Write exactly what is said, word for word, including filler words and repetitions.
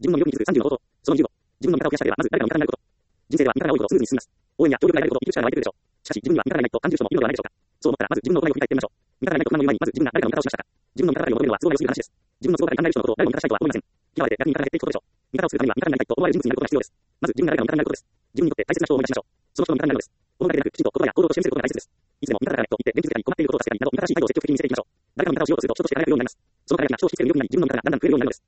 自分の魅力に気づくさんじゅうのこと。そのにじゅうご。自分の味方を増やしたければ、まず誰かの味方になること。人生では味方が多いほどスムーズに進みます。応援や協力が得られるほど生きる力が湧いてくるでしょう。しかし自分には味方がいないと感じる人もいるのではないでしょうか。そう思ったら、まず自分の行いを振り返ってみましょう。味方がいないと不満の前に、まず自分が誰かの味方をしましたか。自分の味方が求めるのは都合が良すぎる話です。自分の都合が考える人のことを誰も味方したいとは思いません。嫌われて逆に味方が減っていくことでしょう。味方をするためには味方になりたいと思われる人物になることが必要です。まず自分が誰かの味方になることです。自分にとって大切な人を思い出しましょう。その人の味方になるのです。思うだけでなく、きちんと言葉や行動として見せることが大切です。いつでも味方だからと言って現実世界に困っていることを助けたりなど、味方らしい態度を積極的に見せていきましょう。誰かの味方を擁すると人として輝くようになります。その輝きが人を引きつける魅力になり、自分の味方がだんだん増えるようになるのです。